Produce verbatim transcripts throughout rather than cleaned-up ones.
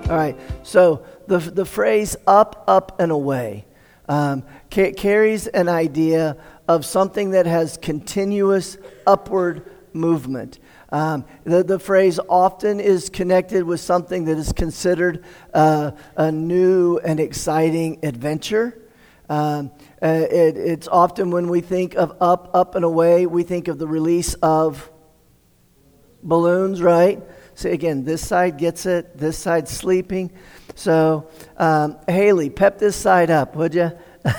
All right, so the the phrase up, up, and away um, ca- carries an idea of something that has continuous upward movement. Um, the, the phrase often is connected with something that is considered uh, a new and exciting adventure. Um, uh, it, it's often when we think of up, up, and away, we think of the release of balloons, right? So again, this side gets it, this side's sleeping. So, um, Haley, pep this side up, would you?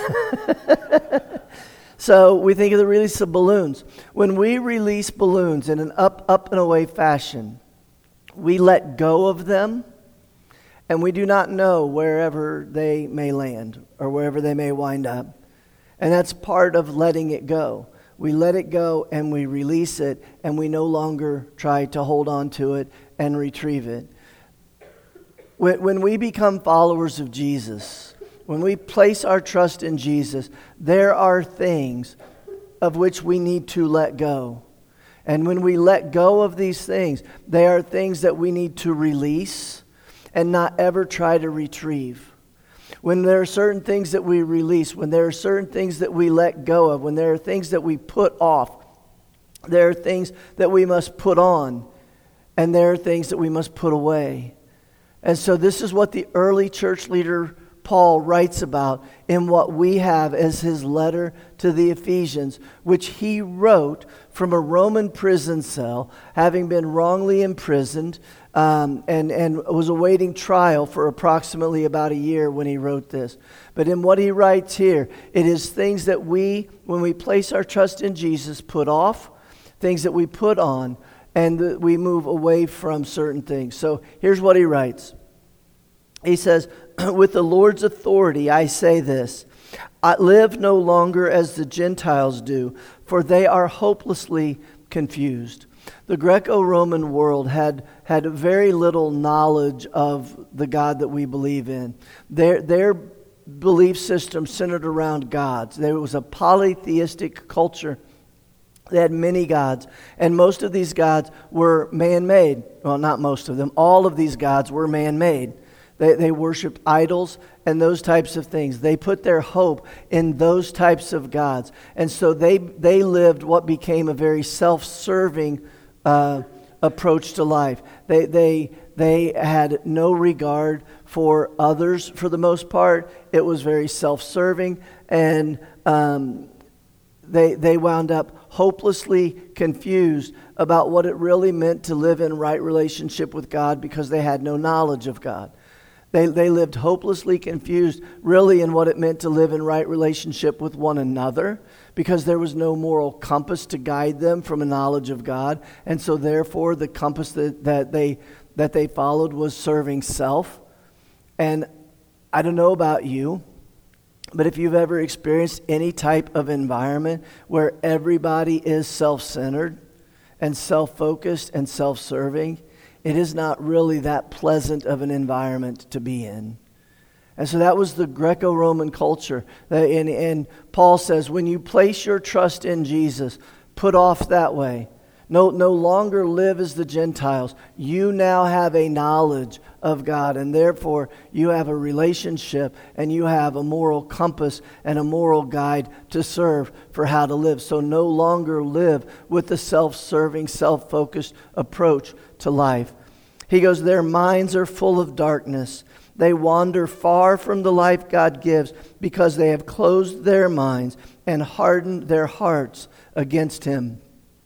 So we think of the release of balloons. When we release balloons in an up, up, and away fashion, we let go of them, and we do not know wherever they may land or wherever they may wind up. And that's part of letting it go. We let it go and we release it, and we no longer try to hold on to it and retrieve it. When, when we become followers of Jesus, when we place our trust in Jesus, there are things of which we need to let go. And when we let go of these things, they are things that we need to release and not ever try to retrieve. When there are certain things that we release, when there are certain things that we let go of, when there are things that we put off, there are things that we must put on, and there are things that we must put away. And so this is what the early church leader Paul writes about in what we have as his letter to the Ephesians, which he wrote from a Roman prison cell, having been wrongly imprisoned, um, and, and was awaiting trial for approximately about a year when he wrote this. But in what he writes here, it is things that we, when we place our trust in Jesus, put off, things that we put on, and that we move away from certain things. So here's what he writes. He says, with the Lord's authority, I say this, I live no longer as the Gentiles do, for they are hopelessly confused. The Greco-Roman world had, had very little knowledge of the God that we believe in. Their, their belief system centered around gods. There was a polytheistic culture. They had many gods, and most of these gods were man-made. Well, not most of them. All of these gods were man-made. They, they worshiped idols and those types of things. They put their hope in those types of gods. And so they, they lived what became a very self-serving uh, approach to life. They, they, they had no regard for others for the most part. It was very self-serving, and um, they, they wound up hopelessly confused about what it really meant to live in right relationship with God because they had no knowledge of God. They they lived hopelessly confused really in what it meant to live in right relationship with one another because there was no moral compass to guide them from a knowledge of God. And so therefore the compass that, that they that they followed was serving self. And I don't know about you, but if you've ever experienced any type of environment where everybody is self-centered and self-focused and self-serving, it is not really that pleasant of an environment to be in. And so that was the Greco-Roman culture. And, and Paul says, when you place your trust in Jesus, put off that way. No, no longer live as the Gentiles. You now have a knowledge of God, and therefore you have a relationship, and you have a moral compass and a moral guide to serve for how to live. So no longer live with the self-serving, self-focused approach to life. He goes, their minds are full of darkness. They wander far from the life God gives because they have closed their minds and hardened their hearts against Him.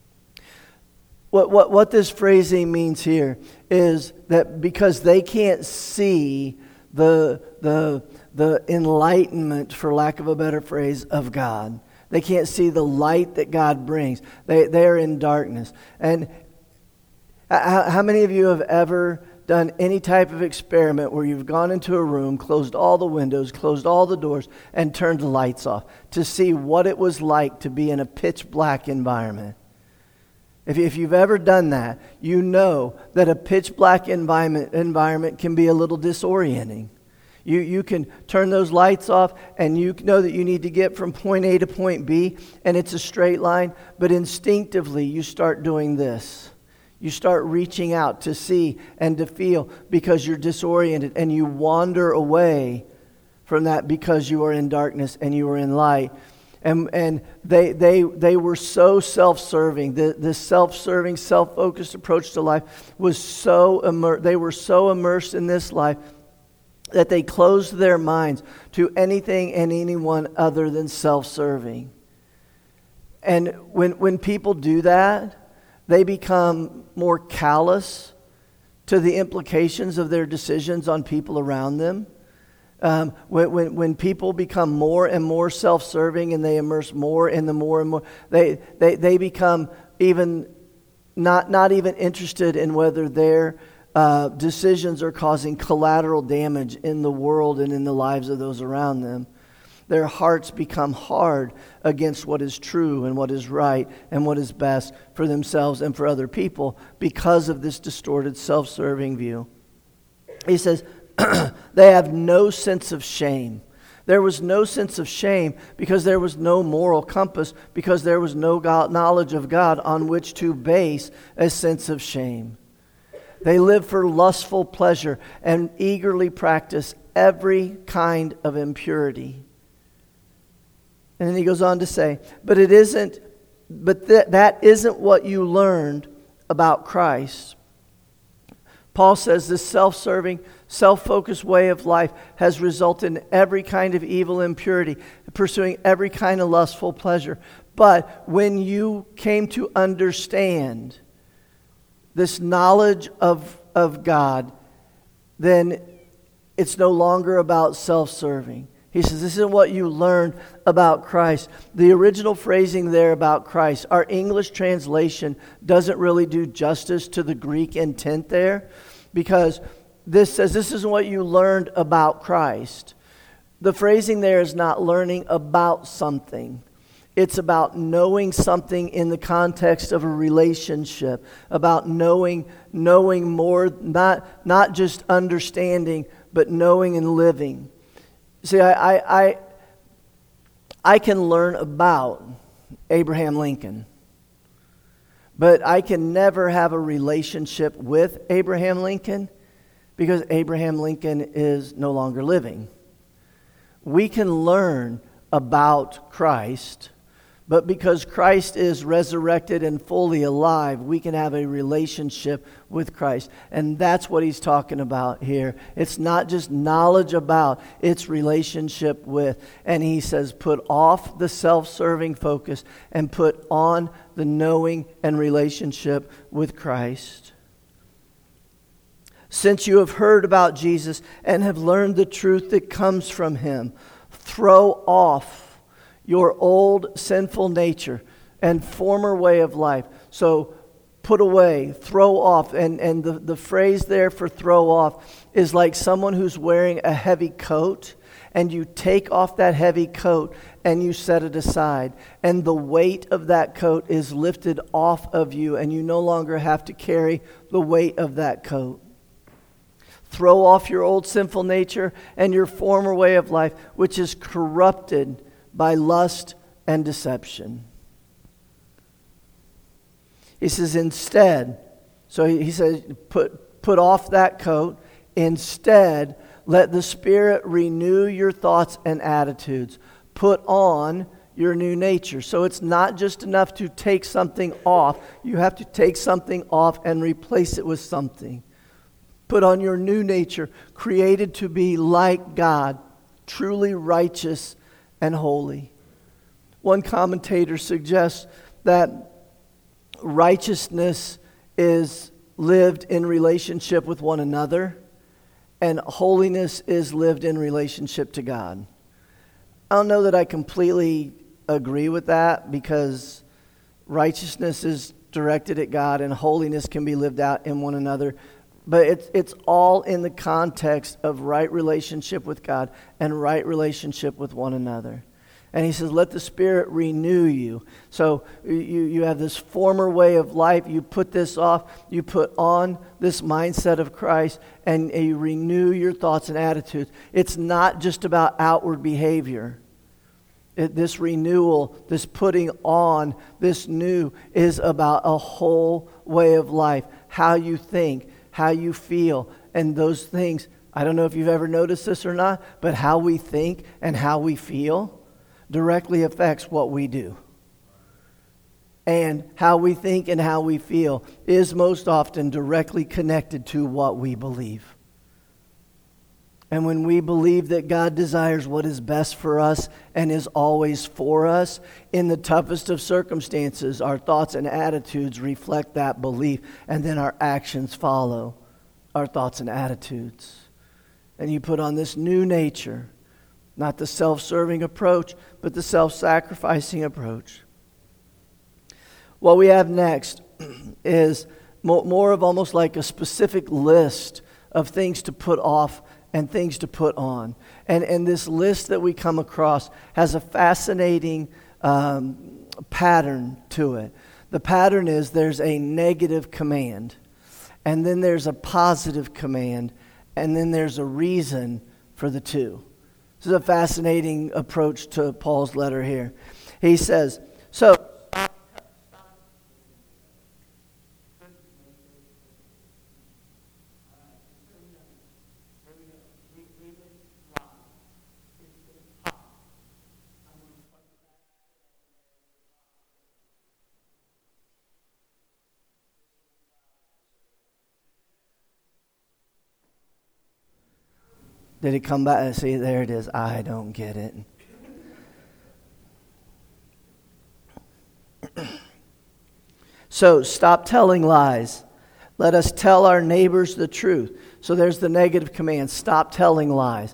What, what, what this phrasing means here is that because they can't see the, the, the enlightenment, for lack of a better phrase, of God. They can't see the light that God brings. They, they're in darkness. And how, how many of you have ever done any type of experiment where you've gone into a room, closed all the windows, closed all the doors, and turned the lights off to see what it was like to be in a pitch black environment? If, if you've ever done that, you know that a pitch black environment, environment can be a little disorienting. You, you can turn those lights off and you know that you need to get from point A to point B and it's a straight line, but instinctively you start doing this. You start reaching out to see and to feel because you're disoriented, and you wander away from that because you are in darkness and you are in light. And and they they they were so self-serving. The this self-serving, self-focused approach to life was so immer- they were so immersed in this life that they closed their minds to anything and anyone other than self-serving. And when when people do that, they become more callous to the implications of their decisions on people around them. Um, when, when when people become more and more self-serving and they immerse more in the more and more, they they, they become even not not even interested in whether their uh, decisions are causing collateral damage in the world and in the lives of those around them. Their hearts become hard against what is true and what is right and what is best for themselves and for other people because of this distorted self-serving view. He says, they have no sense of shame. There was no sense of shame because there was no moral compass, because there was no God, knowledge of God on which to base a sense of shame. They live for lustful pleasure and eagerly practice every kind of impurity. And then he goes on to say, but it isn't, but th- that isn't what you learned about Christ. Paul says this self-serving, self-focused way of life has resulted in every kind of evil impurity, pursuing every kind of lustful pleasure. But when you came to understand this knowledge of, of God, then it's no longer about self-serving. He says, this is what you learned about Christ. The original phrasing there about Christ, our English translation doesn't really do justice to the Greek intent there, because this says, this is what you learned about Christ. The phrasing there is not learning about something. It's about knowing something in the context of a relationship, about knowing knowing more, not, not just understanding, but knowing and living. See, I, I, I, I can learn about Abraham Lincoln, but I can never have a relationship with Abraham Lincoln because Abraham Lincoln is no longer living. We can learn about Christ, but because Christ is resurrected and fully alive, we can have a relationship with Christ. And that's what he's talking about here. It's not just knowledge about, it's relationship with. And he says, put off the self-serving focus and put on the knowing and relationship with Christ. Since you have heard about Jesus and have learned the truth that comes from him, throw off your old sinful nature and former way of life. So put away, throw off. And, and the, the phrase there for throw off is like someone who's wearing a heavy coat, and you take off that heavy coat and you set it aside. And the weight of that coat is lifted off of you, and you no longer have to carry the weight of that coat. Throw off your old sinful nature and your former way of life, which is corrupted by lust and deception. He says instead, so he says put, put off that coat. Instead, let the Spirit renew your thoughts and attitudes. Put on your new nature. So it's not just enough to take something off. You have to take something off and replace it with something. Put on your new nature, created to be like God, truly righteous and holy. One commentator suggests that righteousness is lived in relationship with one another, and holiness is lived in relationship to God. I don't know that I completely agree with that, because righteousness is directed at God and holiness can be lived out in one another. But it's it's all in the context of right relationship with God and right relationship with one another. And he says, let the Spirit renew you. So you, you have this former way of life. You put this off. You put on this mindset of Christ, and you renew your thoughts and attitudes. It's not just about outward behavior. It, this renewal, this putting on, this new is about a whole way of life. How you think, how you feel, and those things. I don't know if you've ever noticed this or not, but how we think and how we feel directly affects what we do. And how we think and how we feel is most often directly connected to what we believe. And when we believe that God desires what is best for us and is always for us, in the toughest of circumstances, our thoughts and attitudes reflect that belief, and then our actions follow our thoughts and attitudes. And you put on this new nature, not the self-serving approach, but the self-sacrificing approach. What we have next is more of almost like a specific list of things to put off and things to put on. And, and this list that we come across has a fascinating um, pattern to it. The pattern is there's a negative command, and then there's a positive command, and then there's a reason for the two. This is a fascinating approach to Paul's letter here. He says, so, did it come back? See, there it is. I don't get it. So, stop telling lies. Let us tell our neighbors the truth. So there's the negative command. Stop telling lies.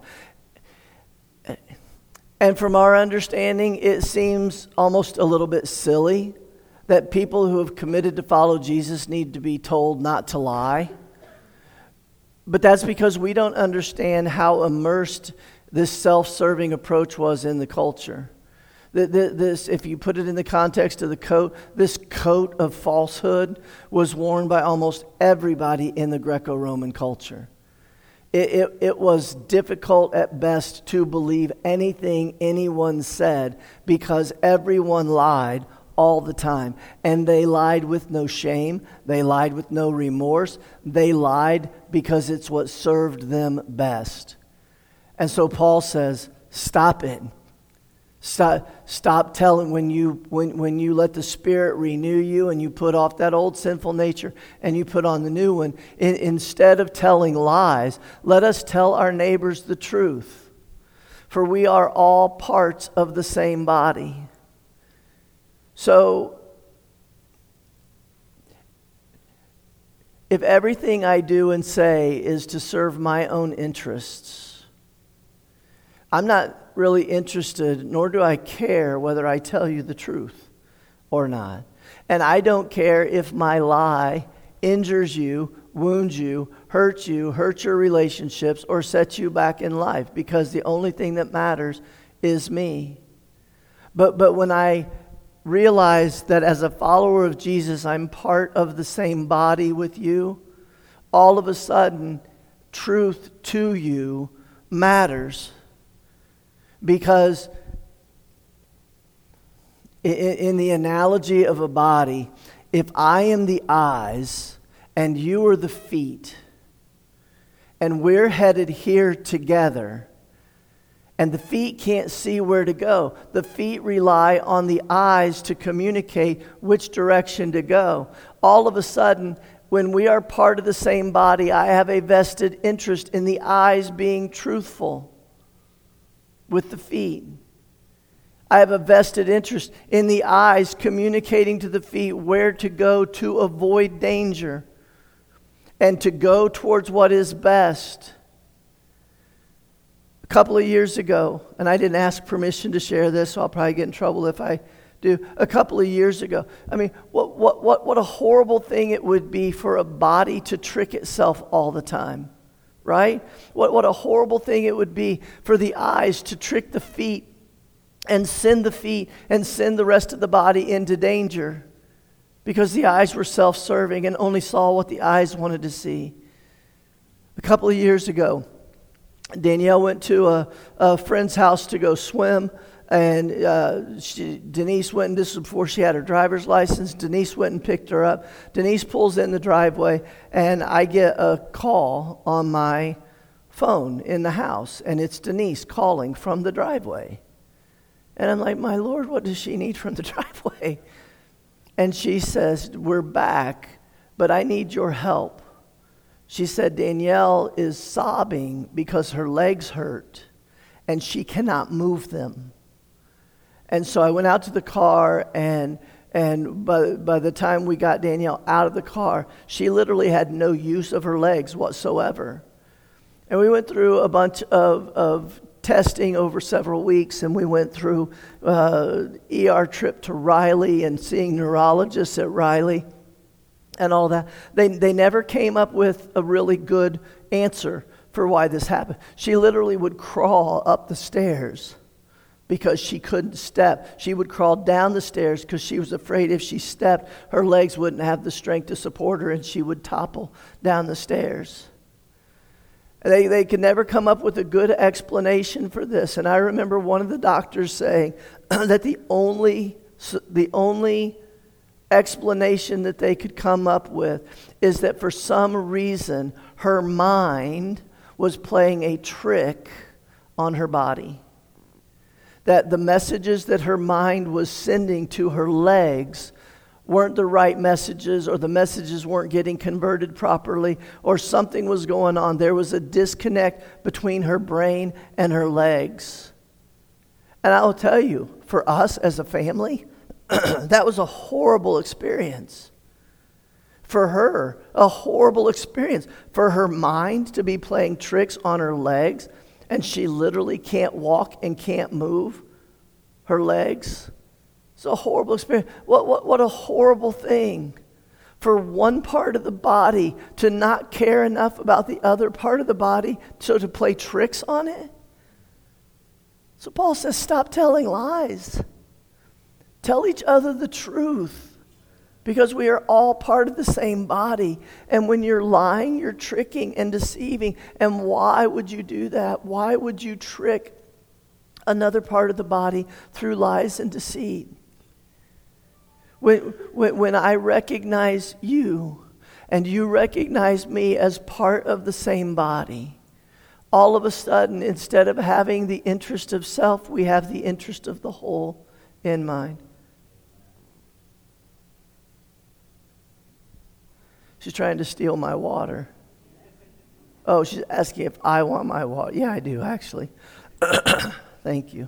And from our understanding, it seems almost a little bit silly that people who have committed to follow Jesus need to be told not to lie. But that's because we don't understand how immersed this self-serving approach was in the culture. This, if you put it in the context of the coat, this coat of falsehood was worn by almost everybody in the Greco-Roman culture. It, it, it was difficult at best to believe anything anyone said because everyone lied all the time. And they lied with no shame. They lied with no remorse. They lied because it's what served them best. And so Paul says, stop it. Stop, stop telling when you when, when you let the Spirit renew you and you put off that old sinful nature and you put on the new one. In, instead of telling lies, let us tell our neighbors the truth. For we are all parts of the same body. So, if everything I do and say is to serve my own interests, I'm not really interested, nor do I care whether I tell you the truth or not. And I don't care if my lie injures you, wounds you, hurts you, hurts your relationships, or sets you back in life, because the only thing that matters is me. But but when I realize that as a follower of Jesus, I'm part of the same body with you, all of a sudden, truth to you matters. Because in, in the analogy of a body, if I am the eyes and you are the feet, and we're headed here together, and the feet can't see where to go. The feet rely on the eyes to communicate which direction to go. All of a sudden, when we are part of the same body, I have a vested interest in the eyes being truthful with the feet. I have a vested interest in the eyes communicating to the feet where to go to avoid danger and to go towards what is best. A couple of years ago, and I didn't ask permission to share this, so I'll probably get in trouble if I do. A couple of years ago, I mean, what what what what a horrible thing it would be for a body to trick itself all the time, right? What what a horrible thing it would be for the eyes to trick the feet and send the feet and send the rest of the body into danger because the eyes were self-serving and only saw what the eyes wanted to see. A couple of years ago, Danielle went to a, a friend's house to go swim, and uh, she, Denise went, and this was before she had her driver's license. Denise went and picked her up. Denise pulls in the driveway, and I get a call on my phone in the house, and it's Denise calling from the driveway. And I'm like, my Lord, what does she need from the driveway? And she says, we're back, but I need your help. She said, Danielle is sobbing because her legs hurt, and she cannot move them. And so I went out to the car, and and by, by the time we got Danielle out of the car, she literally had no use of her legs whatsoever. And we went through a bunch of, of testing over several weeks, and we went through uh, E R trip to Riley and seeing neurologists at Riley and all that. They they never came up with a really good answer for why this happened. She literally would crawl up the stairs because she couldn't step. She would crawl down the stairs because she was afraid if she stepped, her legs wouldn't have the strength to support her, and she would topple down the stairs. They they could never come up with a good explanation for this. And I remember one of the doctors saying that the only the only explanation that they could come up with is that for some reason her mind was playing a trick on her body. That the messages that her mind was sending to her legs weren't the right messages, or the messages weren't getting converted properly, or something was going on. There was a disconnect between her brain and her legs. And I will tell you, for us as a family, that was a horrible experience. For her, a horrible experience. For her mind to be playing tricks on her legs, and she literally can't walk and can't move her legs. It's a horrible experience. What, what, what a horrible thing for one part of the body to not care enough about the other part of the body, so to play tricks on it. So Paul says, stop telling lies. Tell each other the truth, because we are all part of the same body. And when you're lying, you're tricking and deceiving. And why would you do that? Why would you trick another part of the body through lies and deceit? When, when, when I recognize you and you recognize me as part of the same body, all of a sudden, instead of having the interest of self, we have the interest of the whole in mind. She's trying to steal my water. Oh, she's asking if I want my water. Yeah, I do, actually. Thank you.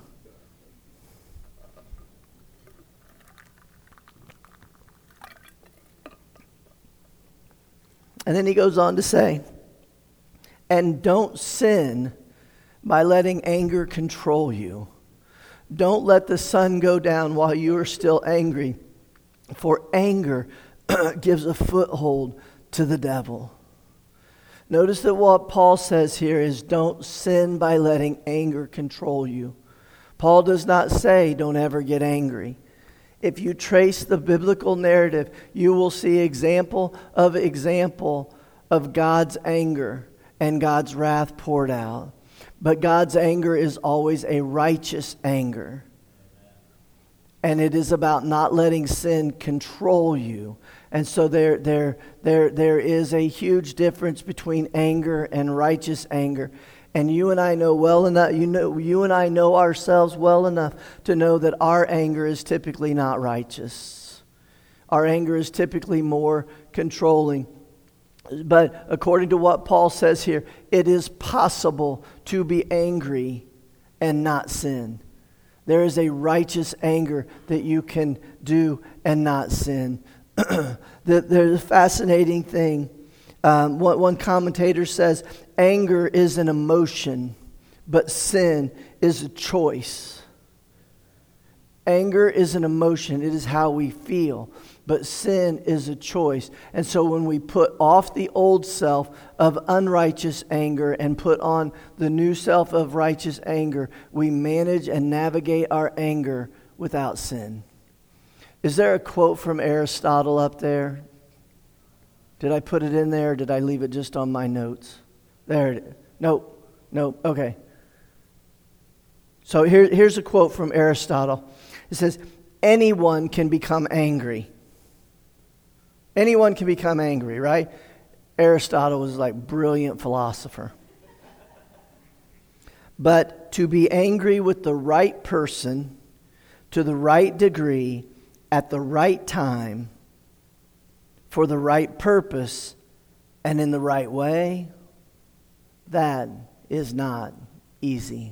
And then he goes on to say, and don't sin by letting anger control you. Don't let the sun go down while you are still angry, for anger gives a foothold to the devil. Notice that what Paul says here is don't sin by letting anger control you. Paul does not say don't ever get angry. If you trace the biblical narrative, you will see example of example of God's anger and God's wrath poured out. But God's anger is always a righteous anger. And it is about not letting sin control you. And so there, there, there, there is a huge difference between anger and righteous anger. And you and I know well enough, you know, you and I know ourselves well enough to know that our anger is typically not righteous. Our anger is typically more controlling. But according to what Paul says here, it is possible to be angry and not sin. There is a righteous anger that you can do and not sin. There's a fascinating thing. Um, one, one commentator says, anger is an emotion, but sin is a choice. Anger is an emotion. It is how we feel. But sin is a choice. And so when we put off the old self of unrighteous anger and put on the new self of righteous anger, we manage and navigate our anger without sin. Is there a quote from Aristotle up there? Did I put it in there or did I leave it just on my notes? There it is. Nope. Nope. Okay. So here, here's a quote from Aristotle. It says, anyone can become angry. Anyone can become angry, right? Aristotle was like a brilliant philosopher. But to be angry with the right person, to the right degree, at the right time, for the right purpose, and in the right way, that is not easy.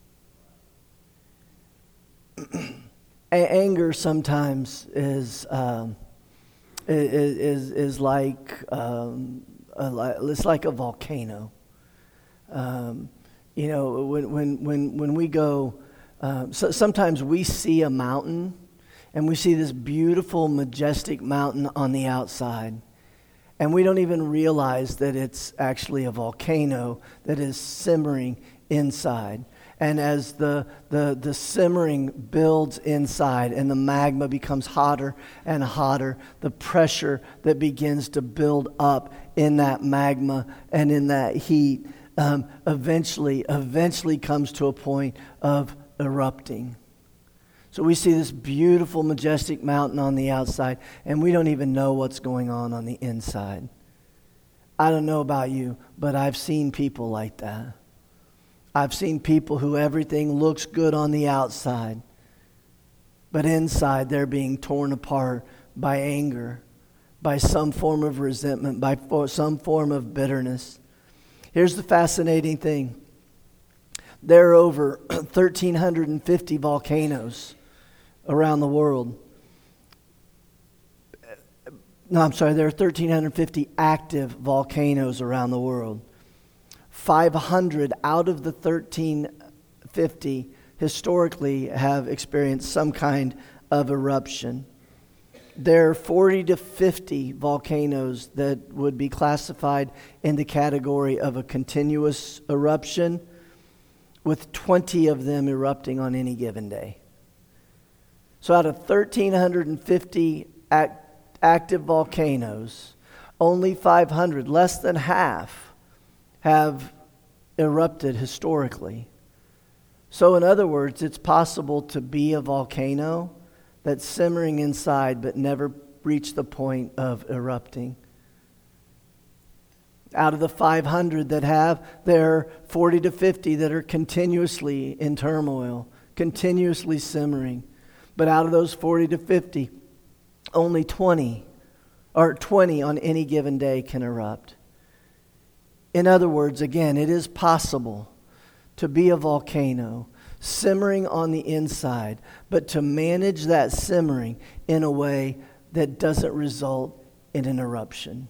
Anger sometimes is um, is is like um, a, it's like a volcano. Um, you know, when when when when we go, um, so sometimes we see a mountain, and we see this beautiful, majestic mountain on the outside, and we don't even realize that it's actually a volcano that is simmering inside. And as the, the, the simmering builds inside and the magma becomes hotter and hotter, the pressure that begins to build up in that magma and in that heat um, eventually, eventually comes to a point of erupting. So we see this beautiful, majestic mountain on the outside, and we don't even know what's going on on the inside. I don't know about you, but I've seen people like that. I've seen people who everything looks good on the outside, but inside they're being torn apart by anger, by some form of resentment, by some form of bitterness. Here's the fascinating thing. There are over one thousand three hundred fifty volcanoes around the world. No, I'm sorry, there are one thousand three hundred fifty active volcanoes around the world. five hundred out of the one thousand three hundred fifty historically have experienced some kind of eruption. There are forty to fifty volcanoes that would be classified in the category of a continuous eruption, with twenty of them erupting on any given day. So out of one thousand three hundred fifty act, active volcanoes, only five hundred, less than half, have erupted historically. So in other words, it's possible to be a volcano that's simmering inside but never reach the point of erupting. Out of the five hundred that have, there are forty to fifty that are continuously in turmoil, continuously simmering. But out of those forty to fifty, only twenty, or twenty on any given day can erupt. In other words, again, it is possible to be a volcano simmering on the inside, but to manage that simmering in a way that doesn't result in an eruption.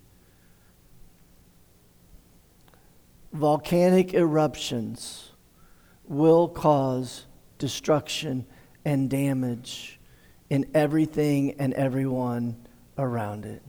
Volcanic eruptions will cause destruction and damage in everything and everyone around it.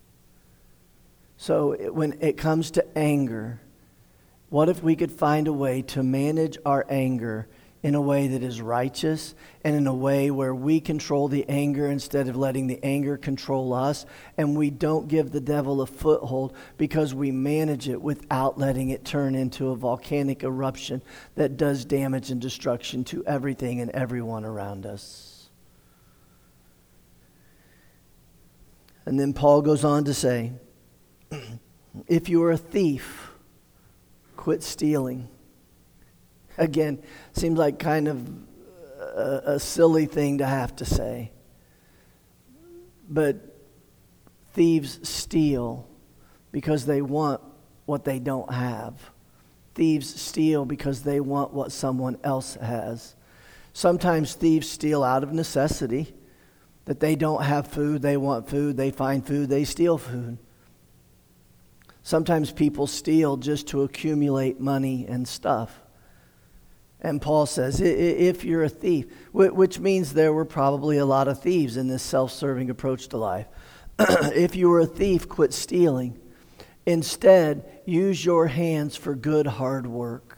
So when it comes to anger, what if we could find a way to manage our anger in a way that is righteous and in a way where we control the anger instead of letting the anger control us, and we don't give the devil a foothold because we manage it without letting it turn into a volcanic eruption that does damage and destruction to everything and everyone around us. And then Paul goes on to say, if you are a thief, quit stealing. Again, seems like kind of a, a silly thing to have to say. But thieves steal because they want what they don't have. Thieves steal because they want what someone else has. Sometimes thieves steal out of necessity, that they don't have food, they want food, they find food, they steal food. Sometimes people steal just to accumulate money and stuff. And Paul says, if you're a thief, which means there were probably a lot of thieves in this self-serving approach to life. If you were a thief, quit stealing. Instead, use your hands for good hard work.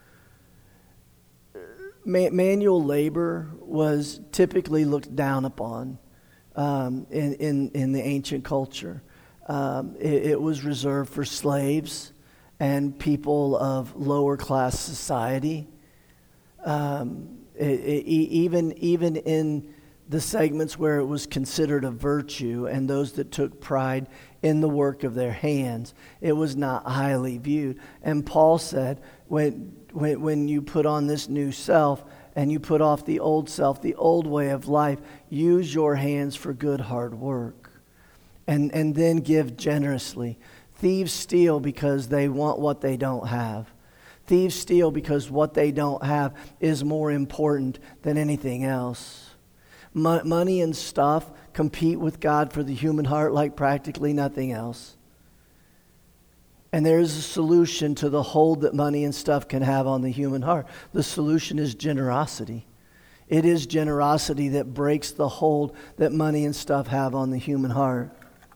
Manual labor was typically looked down upon um, in, in, in the ancient culture. Um, it, it was reserved for slaves and people of lower class society. Um, it, it, even, even in the segments where it was considered a virtue and those that took pride in the work of their hands, it was not highly viewed. And Paul said, when, when, when you put on this new self and you put off the old self, the old way of life, use your hands for good hard work. And, and then give generously. Thieves steal because they want what they don't have. Thieves steal because what they don't have is more important than anything else. Mo- money and stuff compete with God for the human heart like practically nothing else. And there is a solution to the hold that money and stuff can have on the human heart. The solution is generosity. It is generosity that breaks the hold that money and stuff have on the human heart.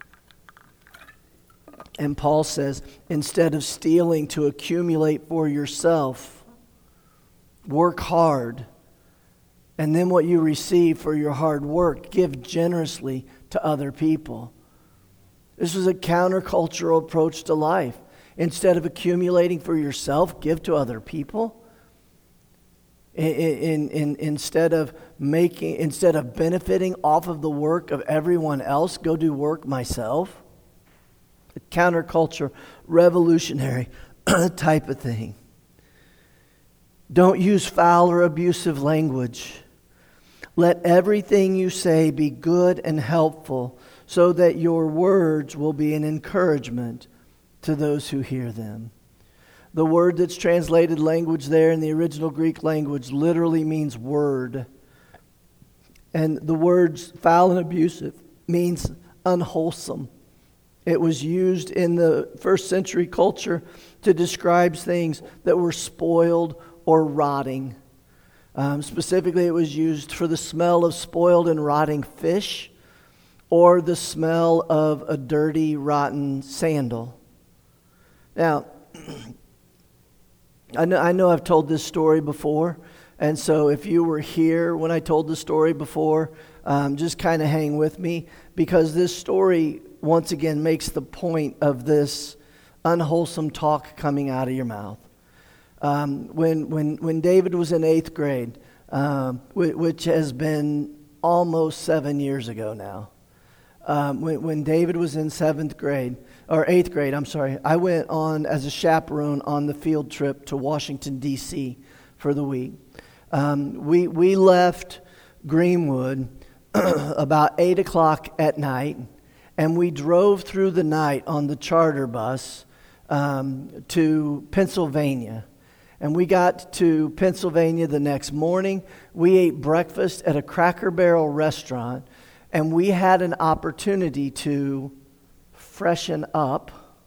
And Paul says, instead of stealing to accumulate for yourself, work hard. And then what you receive for your hard work, give generously to other people. This was a countercultural approach to life. Instead of accumulating for yourself, give to other people. In, in, in, instead of making, instead of benefiting off of the work of everyone else, go do work myself. A counterculture, revolutionary type of thing. Don't use foul or abusive language. Let everything you say be good and helpful, so that your words will be an encouragement to those who hear them. The word that's translated language there in the original Greek language literally means word. And the words foul and abusive means unwholesome. It was used in the first century culture to describe things that were spoiled or rotting. Um, specifically, it was used for the smell of spoiled and rotting fish or the smell of a dirty, rotten sandal. Now, I know, I know I've told this story before, and so if you were here when I told the story before, um, just kind of hang with me, because this story, once again, makes the point of this unwholesome talk coming out of your mouth. Um, when when when David was in eighth grade, um, which has been almost seven years ago now, um, when when David was in seventh grade or eighth grade, I'm sorry, I went on as a chaperone on the field trip to Washington D C for the week. Um, we we left Greenwood about eight o'clock at night, and we drove through the night on the charter bus um, to Pennsylvania. And we got to Pennsylvania the next morning. We ate breakfast at a Cracker Barrel restaurant, and we had an opportunity to freshen up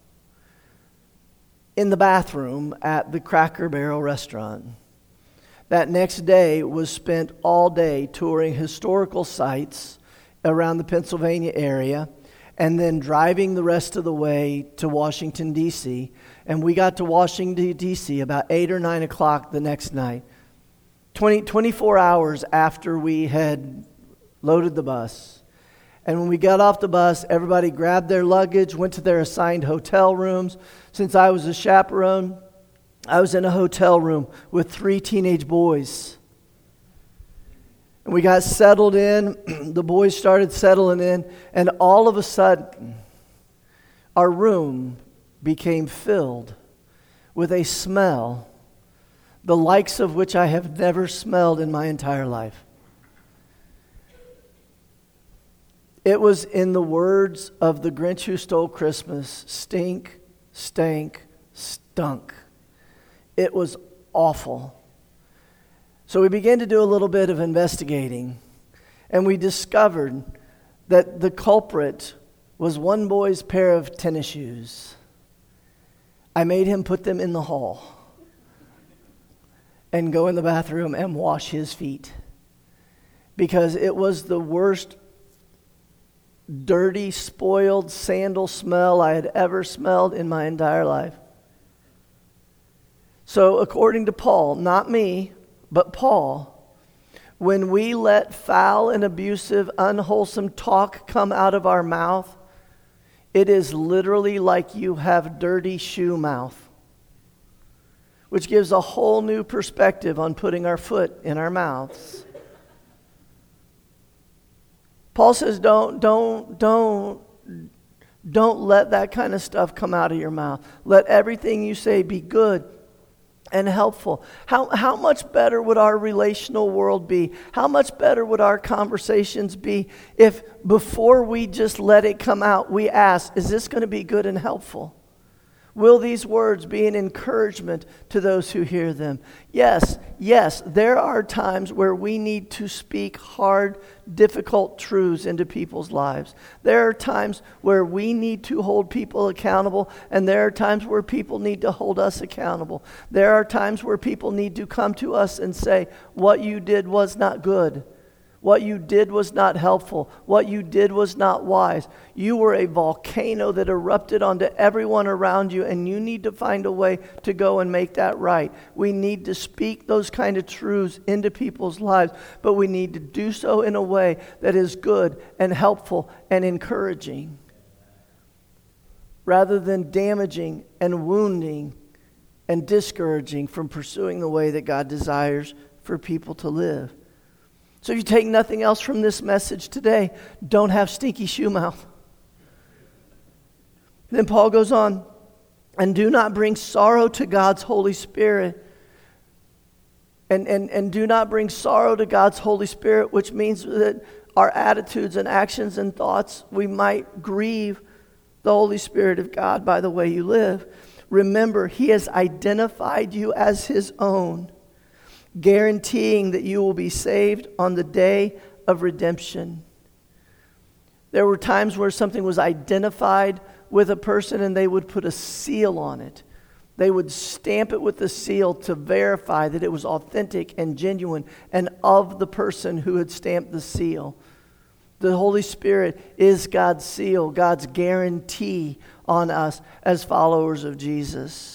in the bathroom at the Cracker Barrel restaurant. That next day was spent all day touring historical sites around the Pennsylvania area, and then driving the rest of the way to Washington, D C, and we got to Washington, D C about eight or nine o'clock the next night. twenty, twenty-four hours after we had loaded the bus. And when we got off the bus, everybody grabbed their luggage, went to their assigned hotel rooms. Since I was a chaperone, I was in a hotel room with three teenage boys. And we got settled in. The boys started settling in. And all of a sudden, our room became filled with a smell, the likes of which I have never smelled in my entire life. It was, in the words of the Grinch Who Stole Christmas, stink, stank, stunk. It was awful. So we began to do a little bit of investigating, and we discovered that the culprit was one boy's pair of tennis shoes. I made him put them in the hall and go in the bathroom and wash his feet, because it was the worst dirty, spoiled sandal smell I had ever smelled in my entire life. So according to Paul, not me, but Paul, when we let foul and abusive, unwholesome talk come out of our mouth, it is literally like you have dirty shoe mouth. which gives a whole new perspective on putting our foot in our mouths. Paul says, don't, don't, don't, don't let that kind of stuff come out of your mouth. Let everything you say be good and helpful. How, how much better would our relational world be? How much better would our conversations be if before we just let it come out, we ask, is this going to be good and helpful? Will these words be an encouragement to those who hear them? Yes, yes, there are times where we need to speak hard, difficult truths into people's lives. There are times where we need to hold people accountable, and there are times where people need to hold us accountable. There are times where people need to come to us and say, what you did was not good. What you did was not helpful. What you did was not wise. You were a volcano that erupted onto everyone around you, and you need to find a way to go and make that right. We need to speak those kind of truths into people's lives, but we need to do so in a way that is good and helpful and encouraging, rather than damaging and wounding and discouraging from pursuing the way that God desires for people to live. So if you take nothing else from this message today, don't have stinky shoe mouth. Then Paul goes on, and do not bring sorrow to God's Holy Spirit. And, and, and do not bring sorrow to God's Holy Spirit, which means that our attitudes and actions and thoughts, we might grieve the Holy Spirit of God by the way you live. Remember, He has identified you as His own, guaranteeing that you will be saved on the day of redemption. There were times where something was identified with a person and they would put a seal on it. They would stamp it with a seal to verify that it was authentic and genuine and of the person who had stamped the seal. The Holy Spirit is God's seal, God's guarantee on us as followers of Jesus.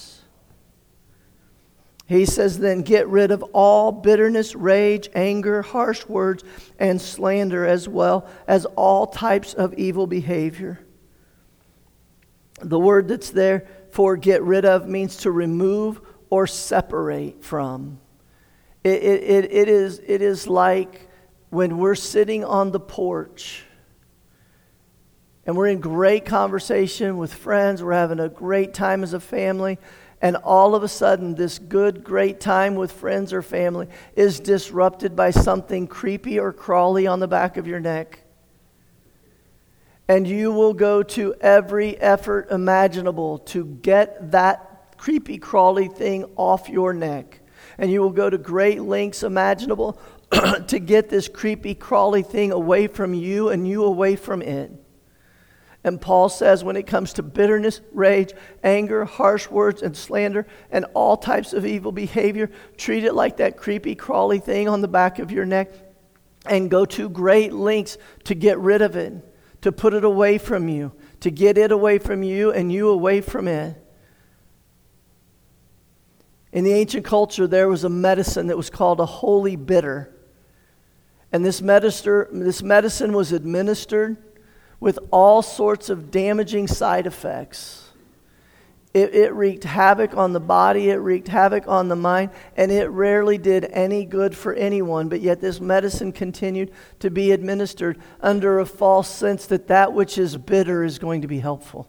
He says, then get rid of all bitterness, rage, anger, harsh words, and slander, as well as all types of evil behavior. The word that's there for get rid of means to remove or separate from. It, it, it, it, is, it is like when we're sitting on the porch and we're in great conversation with friends, we're having a great time as a family, and all of a sudden, this good, great time with friends or family is disrupted by something creepy or crawly on the back of your neck. And you will go to every effort imaginable to get that creepy, crawly thing off your neck. And you will go to great lengths imaginable to get this creepy, crawly thing away from you and you away from it. And Paul says when it comes to bitterness, rage, anger, harsh words, and slander, and all types of evil behavior, treat it like that creepy, crawly thing on the back of your neck and go to great lengths to get rid of it, to put it away from you, to get it away from you and you away from it. In the ancient culture, there was a medicine that was called a holy bitter. And this medicine, this medicine was administered with all sorts of damaging side effects. It, it wreaked havoc on the body, it wreaked havoc on the mind, and it rarely did any good for anyone. But yet this medicine continued to be administered under a false sense that that which is bitter is going to be helpful.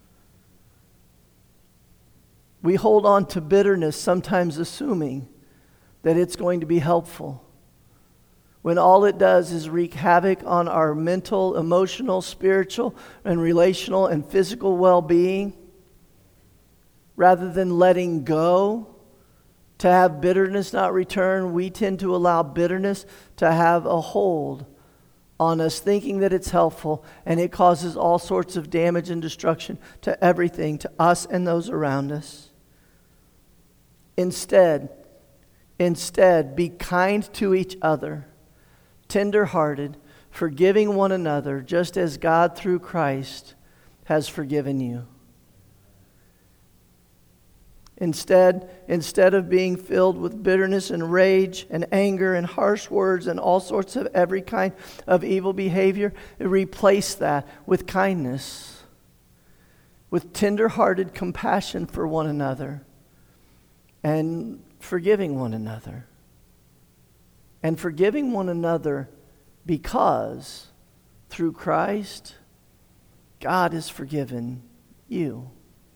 We hold on to bitterness, sometimes assuming that it's going to be helpful, when all it does is wreak havoc on our mental, emotional, spiritual, and relational and physical well-being. Rather than letting go to have bitterness not return, we tend to allow bitterness to have a hold on us, thinking that it's helpful, and it causes all sorts of damage and destruction to everything, to us and those around us. Instead, instead, be kind to each other, tender-hearted, forgiving one another, just as God through Christ has forgiven you. Instead, instead of being filled with bitterness and rage and anger and harsh words and all sorts of every kind of evil behavior, replace that with kindness, with tender-hearted compassion for one another. and forgiving one another. And forgiving one another because through Christ, God has forgiven you.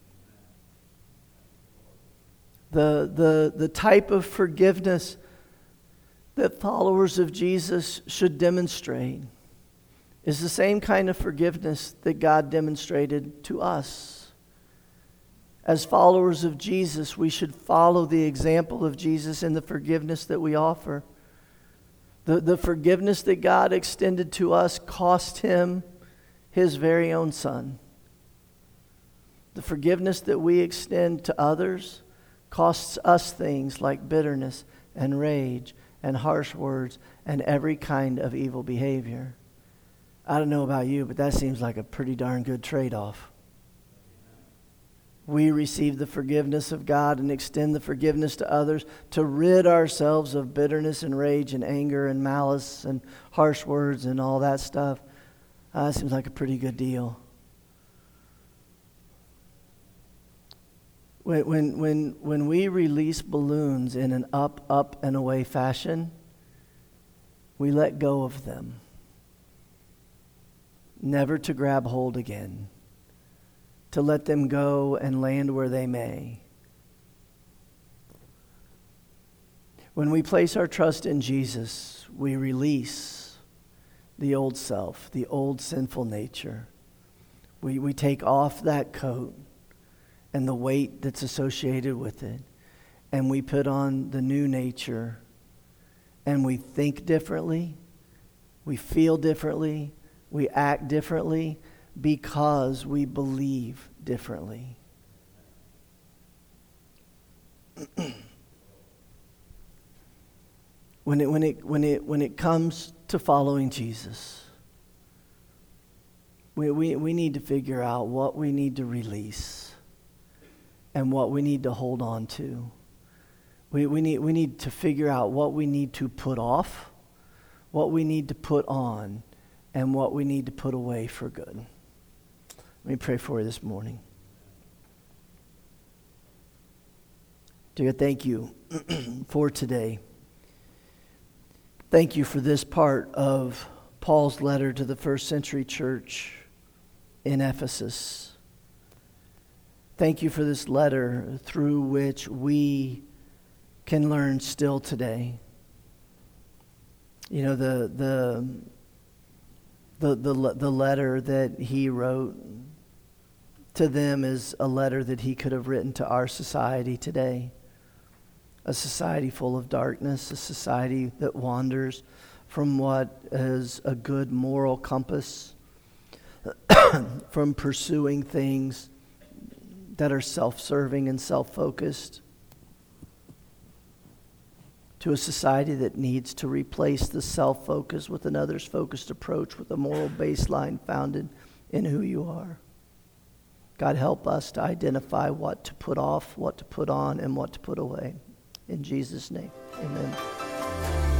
The, the, the type of forgiveness that followers of Jesus should demonstrate is the same kind of forgiveness that God demonstrated to us. As followers of Jesus, we should follow the example of Jesus in the forgiveness that we offer. The, the forgiveness that God extended to us cost him his very own son. The forgiveness that we extend to others costs us things like bitterness and rage and harsh words and every kind of evil behavior. I don't know about you, but that seems like a pretty darn good trade-off. We receive the forgiveness of God and extend the forgiveness to others to rid ourselves of bitterness and rage and anger and malice and harsh words and all that stuff. Uh, that seems like a pretty good deal. When, when, when, when we release balloons in an up, up, and away fashion, we let go of them, never to grab hold again, to let them go and land where they may. When we place our trust in Jesus, we release the old self, the old sinful nature. We, we take off that coat and the weight that's associated with it, and we put on the new nature, and we think differently, we feel differently, we act differently because we believe differently. when it when it when it when it comes to following Jesus, we we, we need to figure out what we need to release and what we need to hold on to. We we need we need to figure out what we need to put off, what we need to put on, and what we need to put away for good. Let me pray for you this morning. Dear, thank you for today. Thank you for this part of Paul's letter to the first century church in Ephesus. Thank you for this letter through which we can learn still today. You know, the the the the, the letter that he wrote to them is a letter that he could have written to our society today. A society full of darkness, a society that wanders from what is a good moral compass, from pursuing things that are self-serving and self-focused, to a society that needs to replace the self-focus with an others-focused approach with a moral baseline founded in who you are. God, help us to identify what to put off, what to put on, and what to put away. In Jesus' name, amen.